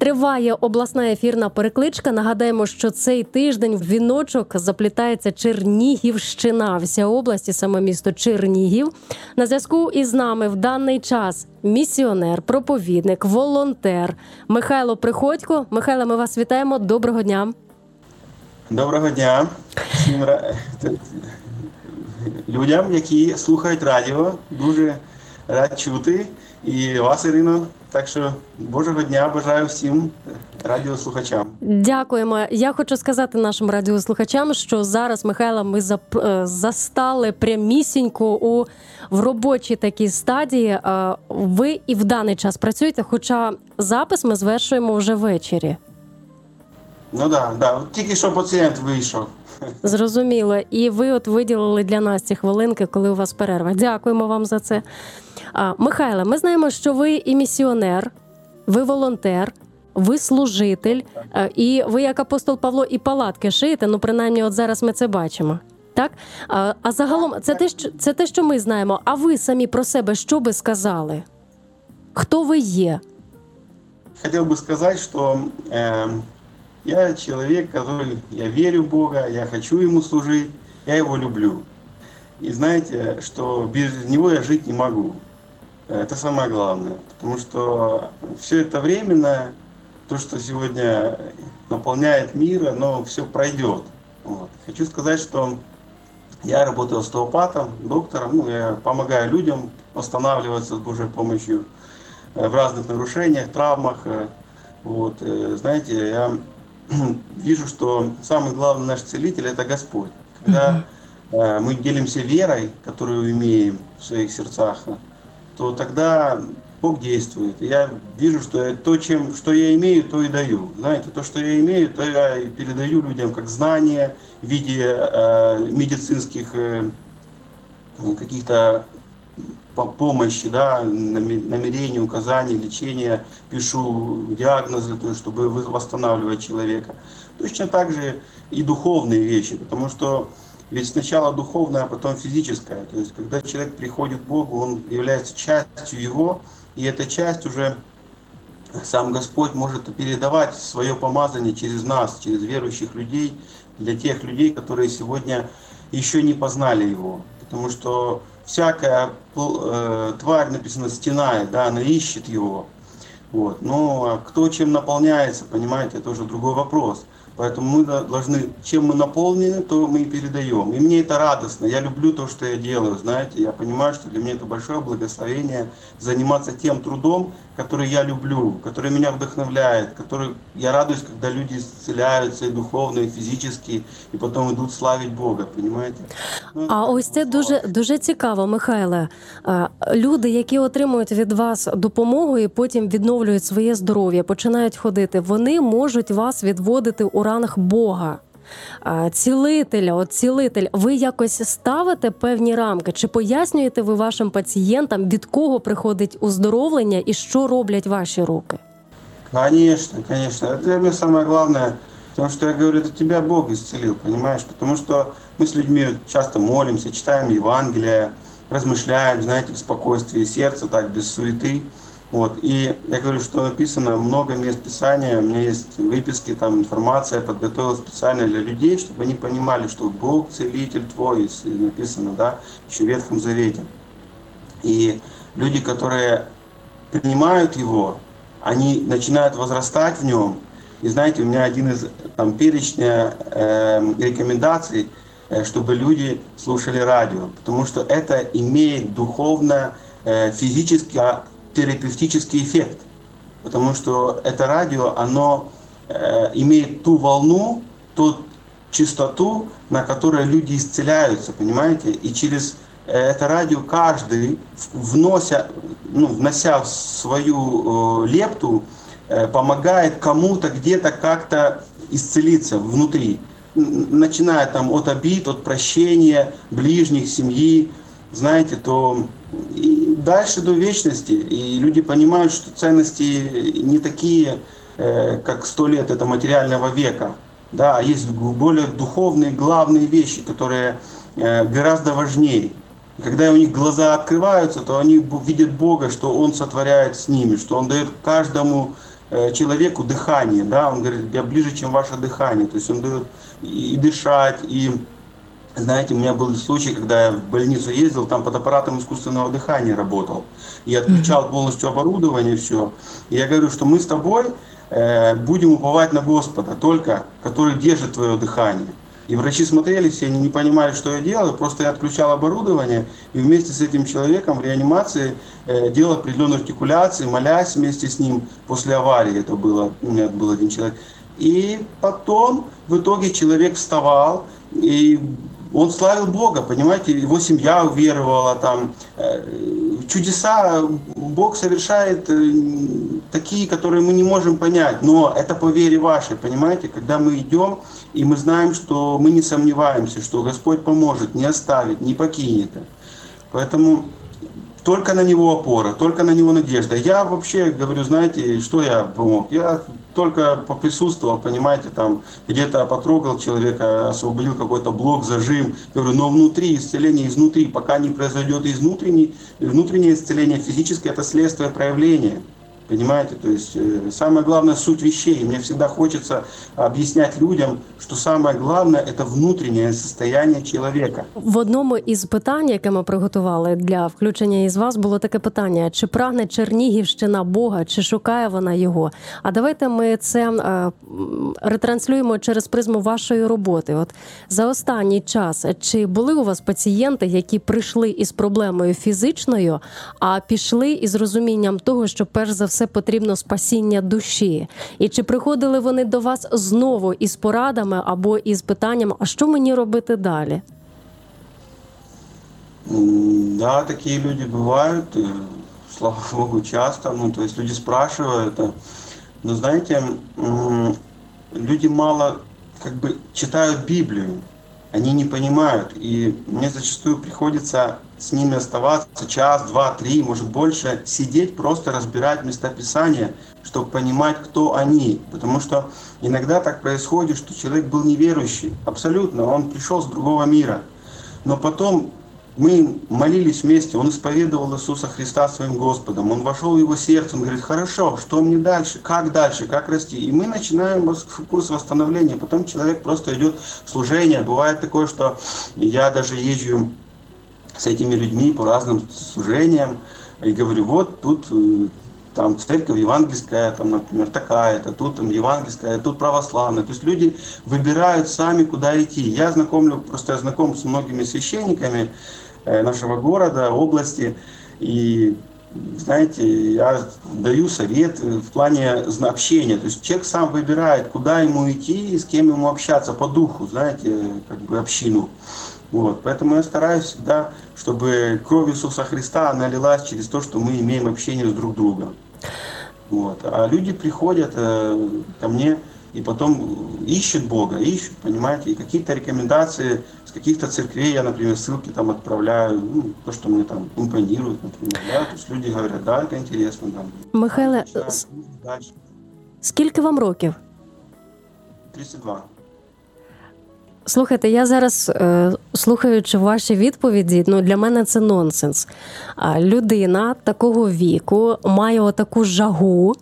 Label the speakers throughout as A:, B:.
A: Триває обласна ефірна перекличка. Нагадаємо, що цей тиждень в віночок заплітається Чернігівщина. Вся область і саме місто Чернігів. На зв'язку із нами в даний час місіонер, проповідник, волонтер Михайло Приходько. Михайло, ми вас вітаємо. Доброго дня.
B: Доброго дня всім людям, які слухають радіо. Дуже рад чути. І вас, Ірино. Так що Божого дня бажаю всім радіослухачам.
A: Дякуємо. Я хочу сказати нашим радіослухачам, що зараз, Михайла, ми застали прямісінько в робочій такій стадії. Ви і в даний час працюєте, хоча запис ми звершуємо вже ввечері.
B: Ну да. Тільки що пацієнт вийшов.
A: Зрозуміло. І ви виділили для нас ці хвилинки, коли у вас перерва. Дякуємо вам за це. Михайле, ми знаємо, що ви і місіонер, ви волонтер, ви служитель, і ви, як апостол Павло, і палатки шиєте, принаймні от зараз ми це бачимо. Так? А загалом, це те, що ми знаємо. А ви самі про себе що би сказали? Хто ви є?
B: Хотів би сказати, що я человек, я верю в Бога, я хочу Ему служить, я Его люблю. И знаете, что без Него я жить не могу. Это самое главное. Потому что все это временно, то, что сегодня наполняет мир, оно все пройдет. Вот. Хочу сказать, что я работаю остеопатом, доктором, я помогаю людям восстанавливаться с Божьей помощью в разных нарушениях, травмах. Вот. Знаете, я вижу, что самый главный наш целитель – это Господь. Когда мы делимся верой, которую имеем в своих сердцах, то тогда Бог действует. И я вижу, что то, что я имею, то и даю. Знаете, то, что я имею, то я и передаю людям как знания в виде медицинских каких-то помощи, намерений, указаний, лечения, пишу диагнозы, то есть, чтобы восстанавливать человека. Точно так же и духовные вещи, потому что ведь сначала духовное, а потом физическое. То есть, когда человек приходит к Богу, он является частью Его, и эта часть уже сам Господь может передавать свое помазание через нас, через верующих людей, для тех людей, которые сегодня еще не познали Его. Потому что всякая тварь, написано, стенает, она ищет Его. Вот. Но кто чем наполняется, понимаете, это уже другой вопрос. Поэтому мы должны, чем мы наполнены, то мы и передаем. И мне это радостно. Я люблю то, что я делаю, знаете. Я понимаю, что для меня это большое благословение заниматься тем трудом, который я люблю, который меня вдохновляет, который я радуюсь, когда люди исцеляются и духовно, и физически, и потом идут славить Бога, понимаете?
A: А ось це дуже цікаво, Михайле. Люди, які отримують від вас допомогу і потім відновлюють своє здоров'я, починають ходити, вони можуть вас відводити у ранг Бога. Цілитель, ви якось ставите певні рамки? Чи пояснюєте ви вашим пацієнтам, від кого приходить оздоровлення і що роблять ваші руки?
B: Конечно. Это для меня самое главное. Потому что я говорю, это тебя Бог исцелил, понимаешь? Потому что мы с людьми часто молимся, читаем Евангелие, размышляем, знаете, в спокойствии сердца, так, без суеты. Вот. И я говорю, что написано много мест Писания, у меня есть выписки, там информация, я подготовил специально для людей, чтобы они понимали, что Бог целитель твой, написано, еще в Ветхом Завете. И люди, которые принимают Его, они начинают возрастать в Нем. И знаете, у меня один из перечня рекомендаций, чтобы люди слушали радио, потому что это имеет духовно-физический терапевтический эффект, потому что это радио, оно имеет ту волну, ту частоту, на которой люди исцеляются, понимаете? И через это радио каждый, внося свою лепту, помогает кому-то где-то как-то исцелиться внутри, начиная от обид, от прощения ближних, семьи, знаете, то и дальше до вечности. И люди понимают, что ценности не такие, как 100 лет это материального века. Да, есть более духовные, главные вещи, которые гораздо важнее. И когда у них глаза открываются, то они видят Бога, что Он сотворяет с ними, что Он дает каждому человеку дыхание, да, он говорит, я ближе, чем ваше дыхание, то есть он дает и дышать, и, знаете, у меня был случай, когда я в больницу ездил, там под аппаратом искусственного дыхания работал, я отключал полностью оборудование, все, и я говорю, что мы с тобой будем уповать на Господа, только который держит твое дыхание. И врачи смотрели все, они не понимали, что я делаю, просто я отключал оборудование и вместе с этим человеком в реанимации делал определенные артикуляции, молясь вместе с ним после аварии, это было, у меня был один человек. И потом в итоге человек вставал, и он славил Бога, понимаете, его семья уверовала, там, чудеса Бог совершает такие, которые мы не можем понять, но это по вере вашей, понимаете, когда мы идем, и мы знаем, что мы не сомневаемся, что Господь поможет, не оставит, не покинет. Поэтому только на Него опора, только на Него надежда. Я вообще говорю, знаете, что я помог? Я только поприсутствовал, понимаете, там где-то потрогал человека, освободил какой-то блок, зажим. Говорю, но внутри, исцеление изнутри, пока не произойдет внутреннее исцеление физическое, это следствие проявления. Понимаете, то есть самое главное суть вещей. Мне всегда хочется об'яснять людям, що самое главное – це внутрішнє состояние чоловіка.
A: В одному із питань, яке ми приготували для включення із вас, було таке питання: чи прагне Чернігівщина Бога, чи шукає вона його? А давайте ми це ретранслюємо через призму вашої роботи. От за останній час, чи були у вас пацієнти, які прийшли із проблемою фізичною, а пішли із розумінням того, що перш за все потрібно спасіння душі? І чи приходили вони до вас знову із порадами або із питанням, а що мені робити далі?
B: Да, такие люди бывают, слава Богу, часто. Ну, то есть люди спрашивают. Но знаете, люди мало как бы читают Библию, они не понимают. И мне зачастую приходится с ними оставаться час, два, три, может больше, сидеть, просто разбирать местописания, чтобы понимать, кто они. Потому что иногда так происходит, что человек был неверующий, абсолютно, он пришел с другого мира. Но потом мы молились вместе, он исповедовал Иисуса Христа своим Господом, он вошел в его сердце, он говорит, хорошо, что мне дальше, как расти? И мы начинаем курс восстановления, потом человек просто идет в служение. Бывает такое, что я даже езжу с этими людьми по разным служениям и говорю, вот тут там церковь евангельская, там, например, такая-то, тут там евангельская, тут православная. То есть люди выбирают сами, куда идти. Я знаком с многими священниками нашего города, области, и, знаете, я даю совет в плане общения. То есть человек сам выбирает, куда ему идти, с кем ему общаться по духу, знаете, как бы общину. Вот. Поэтому я стараюсь всегда, чтобы кровь Иисуса Христа налилась через то, что мы имеем общение с друг другом. Вот. А люди приходят ко мне и потом ищут Бога, понимаете, и какие-то рекомендации с каких-то церквей, я, например, ссылки там отправляю, ну, то, что мне там импонирует, например, да, то есть люди говорят, да, это интересно. Да.
A: Михайле, скільки вам років?
B: 32.
A: Слухайте, я зараз, слухаючи ваші відповіді, для мене це нонсенс. Людина такого віку має отаку жагу,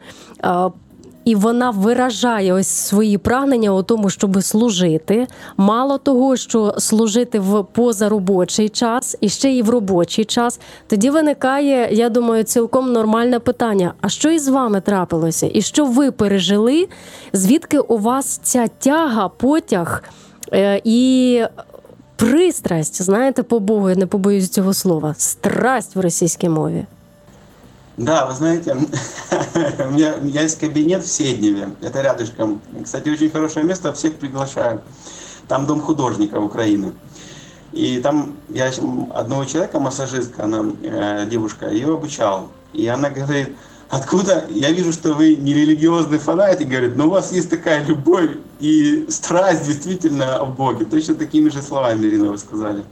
A: і вона виражає ось свої прагнення у тому, щоб служити. Мало того, що служити в позаробочий час, і ще й в робочий час. Тоді виникає, я думаю, цілком нормальне питання. А що із вами трапилося? І що ви пережили? Звідки у вас ця тяга, потяг і пристрасть, знаєте, по Богу, я не побоюсь цього слова, страсть в російській мові?
B: Да, вы знаете, у меня есть кабинет в Седневе, это рядышком. Кстати, очень хорошее место, всех приглашаю. Там дом художника Украины. И там я одного человека, массажистка, она девушка, ее обучал. И она говорит, откуда, я вижу, что вы не религиозный фанатик, говорит, но у вас есть такая любовь и страсть действительно о Боге. Точно такими же словами, Ирина, вы сказали.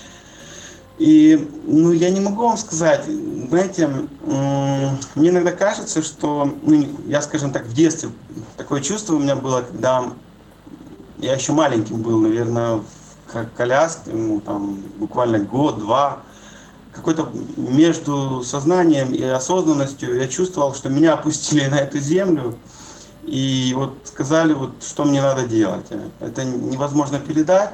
B: И, я не могу вам сказать, знаете, мне иногда кажется, что, я, скажем так, в детстве такое чувство у меня было, когда я еще маленьким был, наверное, в коляске, там, буквально год-два, какой-то между сознанием и осознанностью я чувствовал, что меня опустили на эту землю, и вот сказали, вот, что мне надо делать. Это невозможно передать,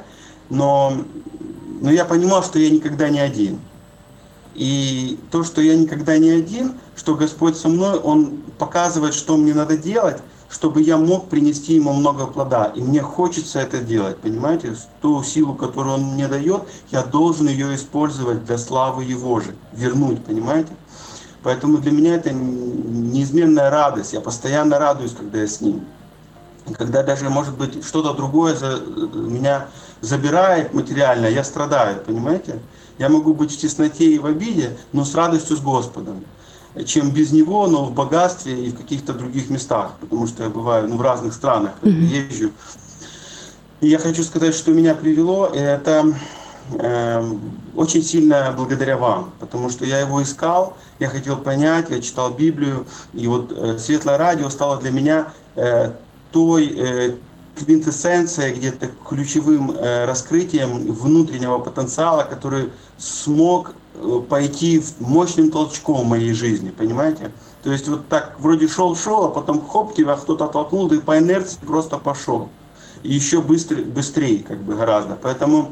B: но я понимал, что я никогда не один. И то, что я никогда не один, что Господь со мной, Он показывает, что мне надо делать, чтобы я мог принести Ему много плода. И мне хочется это делать, понимаете? Ту силу, которую Он мне дает, я должен ее использовать для славы Его же, вернуть, понимаете? Поэтому для меня это неизменная радость. Я постоянно радуюсь, когда я с Ним. Когда даже, может быть, что-то другое меня забирает материально, я страдаю, понимаете? Я могу быть в тесноте и в обиде, но с радостью с Господом, чем без Него, но в богатстве и в каких-то других местах, потому что я бываю в разных странах, езжу. И я хочу сказать, что меня привело, и это очень сильно благодаря вам, потому что я его искал, я хотел понять, я читал Библию, и вот Светлое радио стало для меня той квинтэссенцией, где-то ключевым раскрытием внутреннего потенциала, который смог пойти мощным толчком в моей жизни, понимаете? То есть вот так вроде шел, а потом хоп, тебя кто-то оттолкнул, ты по инерции просто пошел. И еще быстрее как бы гораздо. Поэтому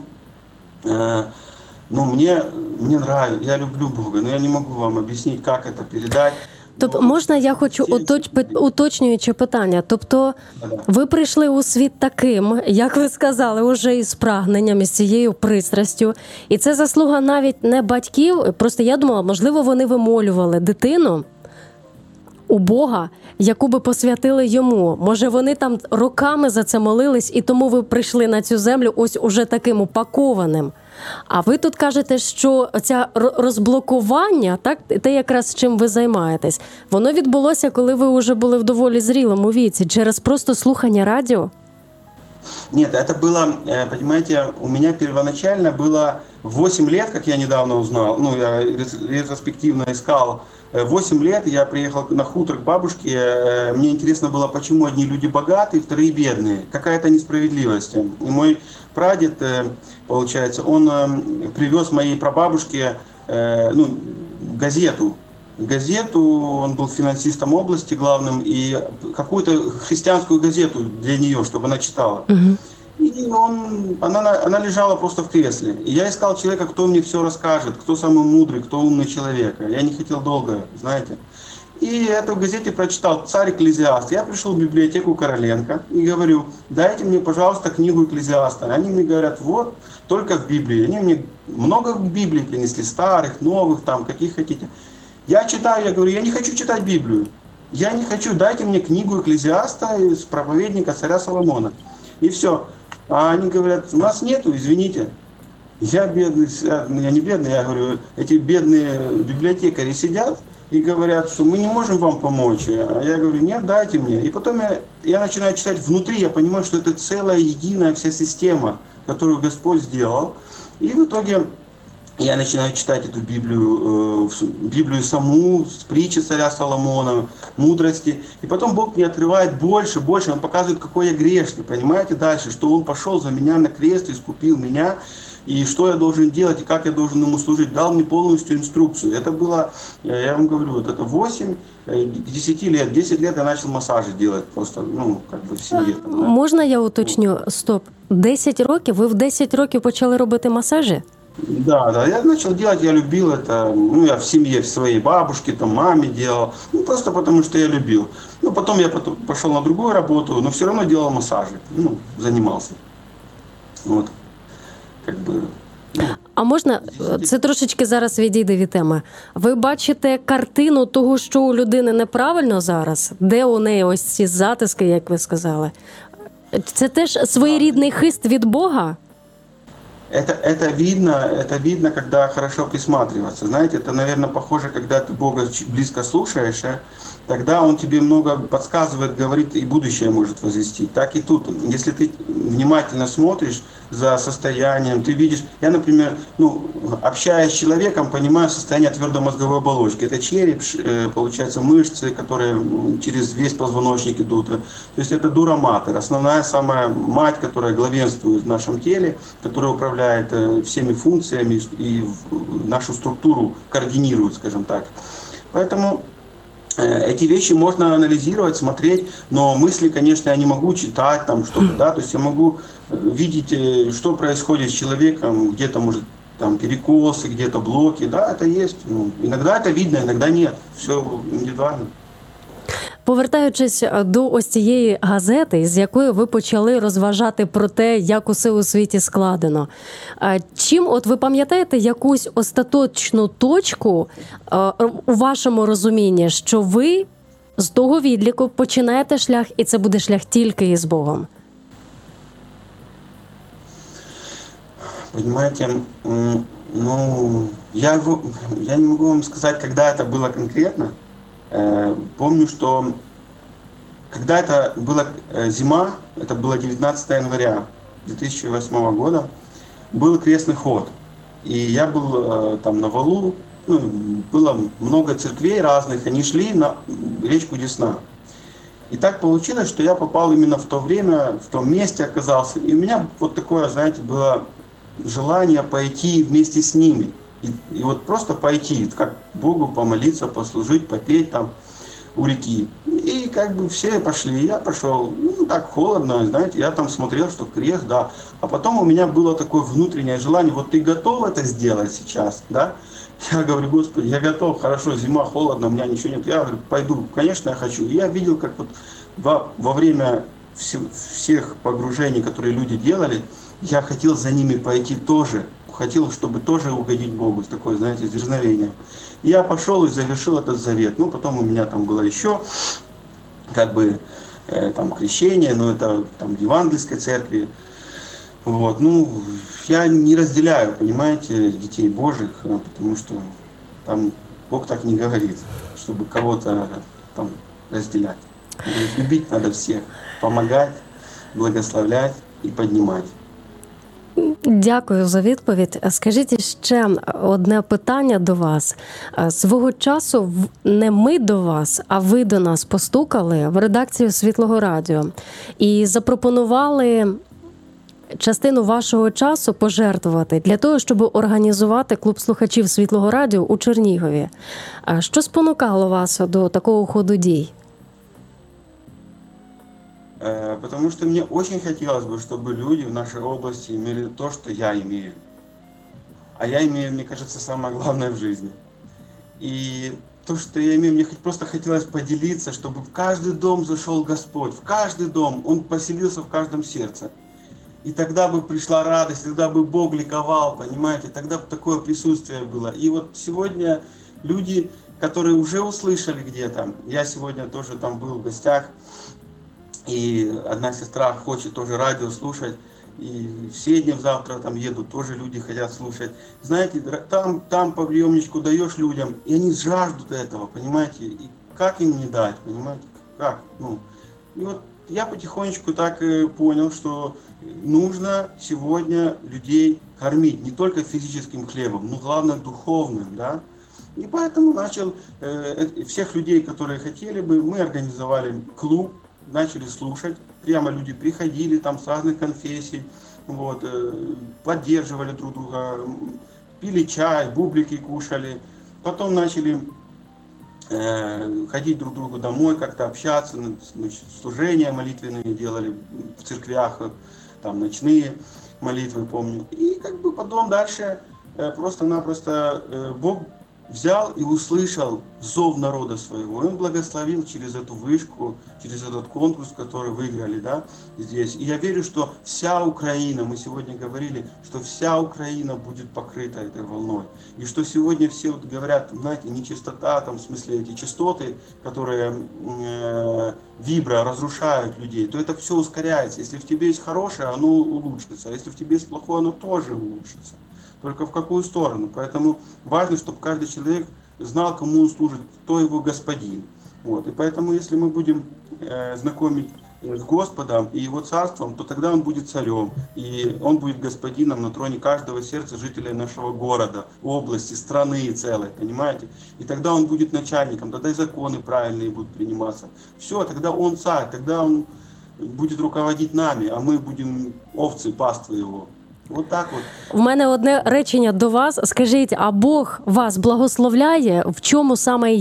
B: мне нравится, я люблю Бога, но я не могу вам объяснить, как это передать.
A: Тобто, можна я хочу уточнююче питання? Тобто, ви прийшли у світ таким, як ви сказали, уже із прагненням, із цією пристрастю. І це заслуга навіть не батьків, просто я думала, можливо, вони вимолювали дитину у Бога, яку би посвятили йому. Може, вони там роками за це молились, і тому ви прийшли на цю землю ось уже таким упакованим. А ви тут кажете, що це розблокування, так, те якраз чим ви займаєтесь, воно відбулося, коли ви вже були в доволі зрілому віці, через просто слухання радіо?
B: Нет, это было, понимаете, у меня первоначально было 8 лет, как я недавно узнал, я ретроспективно искал, 8 лет я приехал на хутор к бабушке, мне интересно было, почему одни люди богатые, вторые бедные, какая-то несправедливость. И мой прадед, получается, он привез моей прабабушке газету, он был финансистом области главным, и какую-то христианскую газету для нее, чтобы она читала. И она лежала просто в кресле. И я искал человека, кто мне все расскажет, кто самый мудрый, кто умный человек. Я не хотел долго, знаете. И эту в газете прочитал «Царь Экклезиаст». Я пришел в библиотеку Короленко и говорю: дайте мне, пожалуйста, книгу Экклезиаста. Они мне говорят: вот, только в Библии. Они мне много Библий принесли, старых, новых, там, каких хотите. Я читаю, я говорю: я не хочу читать Библию. Я не хочу, дайте мне книгу Экклезиаста из проповедника царя Соломона. И все. А они говорят: у нас нету, извините. Я бедный, я не бедный, я говорю, эти бедные библиотекари сидят и говорят, что мы не можем вам помочь. А я говорю: нет, дайте мне. И потом я начинаю читать внутри, я понимаю, что это целая единая вся система, которую Господь сделал. И в итоге я начинаю читать эту Библию саму, с притчи царя Соломона, мудрости. И потом Бог мне открывает больше, Он показывает, какой я грешный, понимаете, дальше, что Он пошел за меня на крест, искупил меня, и что я должен делать, и как я должен Ему служить. Дал мне полностью инструкцию. Это было, я вам говорю, вот это 8 к 10 лет. 10 лет я начал массажи делать просто, в семье.
A: Можна я уточню? Стоп. 10 років? Ви в 10 років почали робити масажі?
B: Да, я начал делать, я любил это, я в семье в своей бабушке, там, маме делал, просто потому что я любил. Потом я пошел на другую работу, но все равно делал массажи, занимался. Вот,
A: А можна, це трошечки зараз відійде від теми. Ви бачите картину того, що у людини неправильно зараз? Де у неї ось ці затиски, як ви сказали? Це теж своєрідний хист від Бога?
B: Это видно, когда хорошо присматриваться. Знаете, это, наверное, похоже, когда ты Бога близко слушаешь, тогда Он тебе много подсказывает, говорит, и будущее может возвестить. Так и тут. Если ты внимательно смотришь за состоянием, ты видишь... Я, например, общаясь с человеком, понимаю состояние твердомозговой оболочки. Это череп, получается, мышцы, которые через весь позвоночник идут. То есть это дура матер, основная самая мать, которая главенствует в нашем теле, которая управляет всеми функциями и нашу структуру координирует, скажем так. Поэтому эти вещи можно анализировать, смотреть, но мысли, конечно, я не могу читать там что-то, да, то есть я могу видеть, что происходит с человеком, где-то, может, там перекосы, где-то блоки, да, это есть. Ну, иногда это видно, иногда нет, все индивидуально.
A: Повертаючись до ось цієї газети, з якої ви почали розважати про те, як усе у світі складено. Чим, от ви пам'ятаєте якусь остаточну точку у вашому розумінні, що ви з того відліку починаєте шлях, і це буде шлях тільки із Богом?
B: Понимаете, ну, я не могу вам сказать, когда это было конкретно. Помню, что когда это была зима, это было 19 января 2008 года, был крестный ход. И я был там на валу, ну, было много церквей разных, они шли на речку Десна. И так получилось, что я попал именно в то время, в том месте оказался. И у меня вот такое, знаете, было желание пойти вместе с ними. И вот просто пойти, как Богу помолиться, послужить, попеть там у реки. И как бы все пошли, я пошел, ну так холодно, знаете, я там смотрел, что крест, да. А потом у меня было такое внутреннее желание, вот ты готов это сделать сейчас, да? Я говорю, Господи, я готов, хорошо, зима, холодно, у меня ничего нет. Я говорю, пойду, конечно, я хочу. И я видел, как вот во время всех погружений, которые люди делали, я хотел за ними пойти тоже. Хотел, чтобы тоже угодить Богу, такое, знаете, дерзновение. Я пошел и завершил этот завет. Ну, потом у меня там было еще, как бы, там, крещение, но это там в евангельской церкви. Вот, ну, я не разделяю, понимаете, детей Божьих, потому что там Бог так не говорит, чтобы кого-то там разделять. Любить надо всех, помогать, благословлять и поднимать.
A: Дякую за відповідь. Скажіть ще одне питання до вас. Свого часу не ми до вас, а ви до нас постукали в редакцію Світлого Радіо і запропонували частину вашого часу пожертвувати для того, щоб організувати клуб слухачів Світлого Радіо у Чернігові. Що спонукало вас до такого ходу дій?
B: Потому что мне очень хотелось бы, чтобы люди в нашей области имели то, что я имею. А я имею, мне кажется, самое главное в жизни. И то, что я имею, мне просто хотелось поделиться, чтобы в каждый дом зашел Господь, в каждый дом, Он поселился в каждом сердце. И тогда бы пришла радость, тогда бы Бог ликовал, понимаете, тогда бы такое присутствие было. И вот сегодня люди, которые уже услышали где-то, я сегодня тоже там был в гостях, и одна сестра хочет тоже радио слушать, и в Седнев завтра там едут, тоже люди хотят слушать. Знаете, там по приемничку даешь людям, и они жаждут этого, понимаете, и как им не дать, понимаете, как, ну. И вот я потихонечку так понял, что нужно сегодня людей кормить не только физическим хлебом, но главное духовным, да. И поэтому начал всех людей, которые хотели бы, мы организовали клуб, начали слушать, прямо люди приходили там с разных конфессий, вот, поддерживали друг друга, пили чай, бублики кушали, потом начали ходить друг к другу домой, как-то общаться, служения молитвенные делали в церквях, там ночные молитвы, помню. И как бы потом дальше просто-напросто Бог взял и услышал зов народа своего. И Он благословил через эту вышку, через этот конкурс, который выиграли, да, здесь. И я верю, что вся Украина, мы сегодня говорили, что вся Украина будет покрыта этой волной. И что сегодня все вот говорят, знаете, нечистота, там, в смысле эти частоты, которые вибро разрушают людей, то это все ускоряется. Если в тебе есть хорошее, оно улучшится. А если в тебе есть плохое, оно тоже улучшится. Только в какую сторону. Поэтому важно, чтобы каждый человек знал, кому он служит, кто его господин. Вот. И поэтому, если мы будем знакомить с Господом и Его Царством, то тогда Он будет царем. И Он будет господином на троне каждого сердца жителей нашего города, области, страны целой, понимаете? И тогда Он будет начальником, тогда и законы правильные будут приниматься. Все, тогда Он царь, тогда Он будет руководить нами, а мы будем овцы, паствы Его. Вот так от.
A: У мене одне речення до вас. Скажіть, а Бог вас благословляє? В чому саме і як?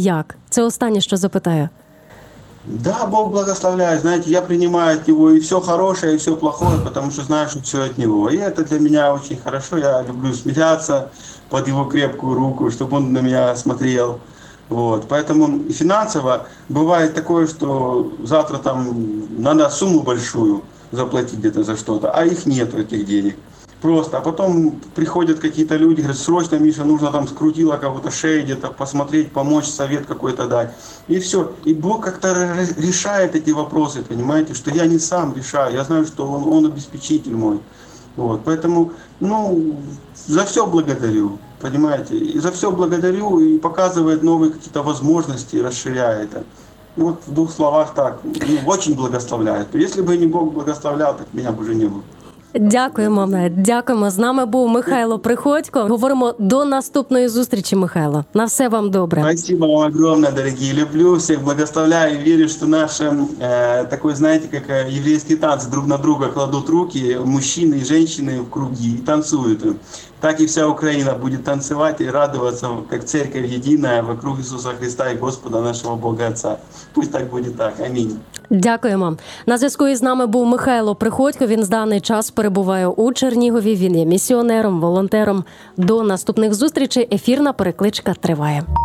A: Це останнє, що запитаю.
B: Да, Бог благословляет. Знаете, я принимаю от Него и все хорошее, и все плохое, потому что знаю, что все от Него. И это для меня очень хорошо. Я люблю смиряться под Его крепкую руку, чтобы Он на меня смотрел. Вот. Поэтому финансово бывает такое, что завтра там надо сумму большую заплатить где-то за что-то, а их нету, этих денег. Просто. А потом приходят какие-то люди, говорят, срочно, Миша, нужно там скрутило кого-то шею где-то посмотреть, помочь, совет какой-то дать. И все. И Бог как-то решает эти вопросы, понимаете, что я не сам решаю. Я знаю, что Он обеспечитель мой. Вот. Поэтому, за все благодарю, понимаете. И за все благодарю, и показывает новые какие-то возможности, расширяет это. Вот в двух словах так. Очень благословляет. Если бы не Бог благословлял, так меня бы уже не было.
A: Дякуємо. З нами був Михайло Приходько. Говоримо до наступної зустрічі, Михайло. На все вам добре.
B: Спасибо вам огромное, дорогие. Люблю всех, благословляю и верю, что наши, такой, знаете, как еврейские танцы, друг на друга кладут руки, мужчины и женщины в круги и танцуют. Так и вся Украина будет танцевать и радоваться, как церковь единая вокруг Иисуса Христа и Господа нашего Бога Отца. Пусть так будет так. Аминь.
A: Дякуємо. На зв'язку із нами був Михайло Приходько. Він з даний час перебуває у Чернігові. Він є місіонером, волонтером. До наступних зустрічей. Ефірна перекличка триває.